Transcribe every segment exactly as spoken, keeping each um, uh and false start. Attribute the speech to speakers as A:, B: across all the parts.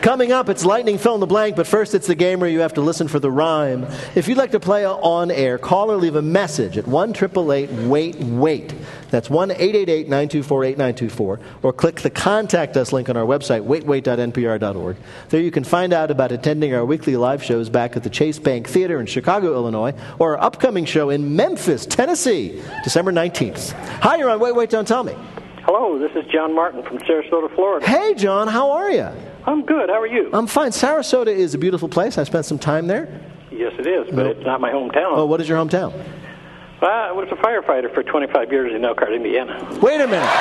A: Coming up, it's Lightning Fill in the Blank, but first it's the game where you have to listen for the rhyme. If you'd like to play on air, call or leave a message at one eight eight eight, wait, wait. That's one eight eight eight, nine two four, eight nine two four, or click the Contact Us link on our website, wait wait dot n p r dot org. There you can find out about attending our weekly live shows back at the Chase Bank Theater in Chicago, Illinois, or our upcoming show in Memphis, Tennessee, December nineteenth. Hi, you're on Wait, Wait, Don't Tell Me.
B: Hello, this is John Martin from Sarasota, Florida.
A: Hey, John, how are you?
B: I'm good. How are you?
A: I'm fine. Sarasota is a beautiful place. I spent some time there.
B: Yes, it is, but
A: Nope.
B: it's not my hometown.
A: Oh, what is your hometown?
B: Uh, I was a firefighter for twenty-five years in Elkhart, Indiana.
A: Wait a minute.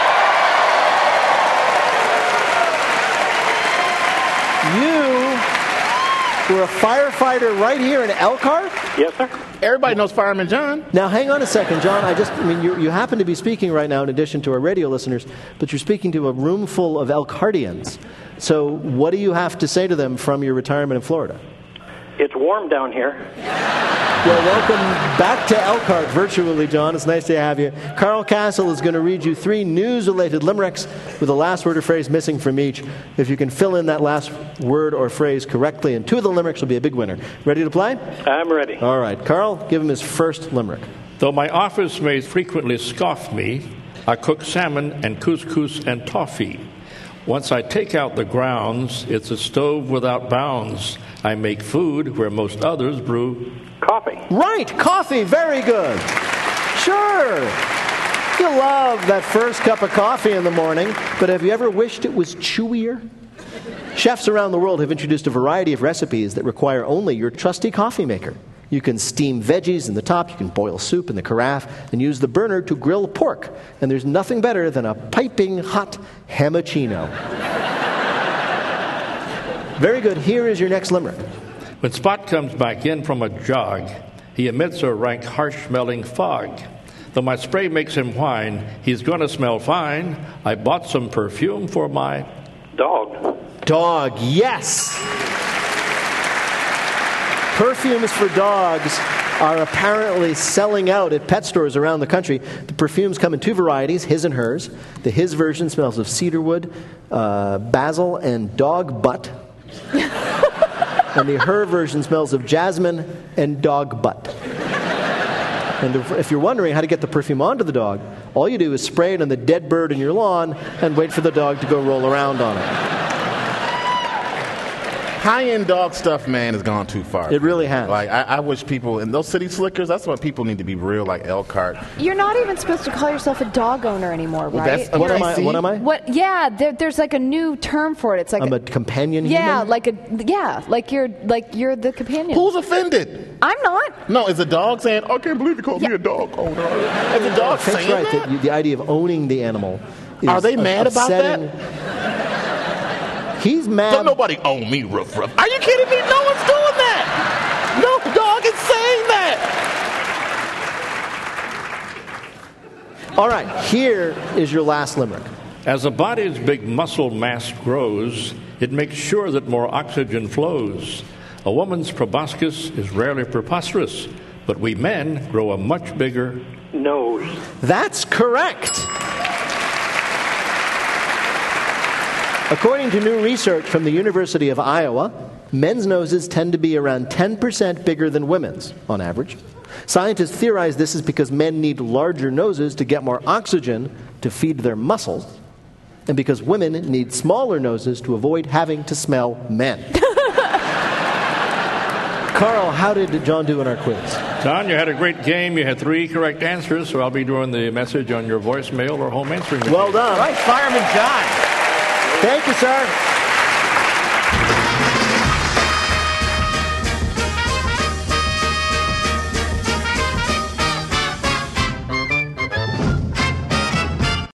A: You were a firefighter right here in Elkhart?
B: Yes, sir.
C: Everybody knows Fireman John.
A: Now, hang on a second, John. I just, I mean, you, you happen to be speaking right now in addition to our radio listeners, but you're speaking to a room full of Elkhartians. So what do you have to say to them from your retirement in Florida?
B: It's warm down here.
A: Well, welcome back to Elkhart virtually, John. It's nice to have you. Carl Castle is going to read you three news-related limericks with a last word or phrase missing from each. If you can fill in that last word or phrase correctly, and two of the limericks will be a big winner. Ready to play?
B: I'm ready.
A: All right. Carl, give him his first limerick.
D: Though my office mates frequently scoff me, I cook salmon and couscous and toffee. Once I take out the grounds, it's a stove without bounds. I make food where most others brew.
B: Coffee.
A: Right, coffee, very good. Sure. You love that first cup of coffee in the morning, but have you ever wished it was chewier? Chefs around the world have introduced a variety of recipes that require only your trusty coffee maker. You can steam veggies in the top, you can boil soup in the carafe, and use the burner to grill pork. And there's nothing better than a piping hot hammochino. Very good. Here is your next limerick.
D: When Spot comes back in from a jog, he emits a rank, harsh-smelling fog. Though my spray makes him whine, he's going to smell fine. I bought some perfume for my
B: Dog.
A: Dog, yes. Perfumes for dogs are apparently selling out at pet stores around the country. The perfumes come in two varieties, his and hers. The his version smells of cedarwood, uh, basil, and dog butt. And the her version smells of jasmine and dog butt. And if you're wondering how to get the perfume onto the dog, all you do is spray it on the dead bird in your lawn and wait for the dog to go roll around on it.
C: High-end dog stuff, man, has gone too far.
A: It really has.
C: Like, I, I wish people, and those city slickers, that's what people need to be real, like Elkhart.
E: You're not even supposed to call yourself a dog owner anymore,
C: Well,
E: right?
C: that's-
A: What am I?
C: See?
A: What am I?
E: What? Yeah, there, there's like a new term for it. It's like
A: I'm a companion
E: yeah,
A: human?
E: like a yeah, like you're like you're the companion.
C: Who's offended?
E: I'm not.
C: No, is a dog saying, I can't believe you called me
E: Yeah.
C: a dog owner? Is a dog
A: That's
C: saying
A: right.
C: that?
A: that you- the idea of owning the animal is
C: Are they mad about
A: upsetting. He's mad.
C: Don't nobody own me, Ruff Ruff. Are you kidding me? No one's doing that. No dog is saying that.
A: All right, here is your last limerick.
D: As a body's big muscle mass grows, it makes sure that more oxygen flows. A woman's proboscis is rarely preposterous, but we men grow a much bigger
B: Nose.
A: That's correct. According to new research from the University of Iowa, men's noses tend to be around ten percent bigger than women's, on average. Scientists theorize this is because men need larger noses to get more oxygen to feed their muscles, and because women need smaller noses to avoid having to smell men. Carl, how did John do in our quiz?
D: John, you had a great game. You had three correct answers, so I'll be doing the message on your voicemail or home answering machine.
A: Well done.
C: All right, Fireman John.
A: Thank you, sir.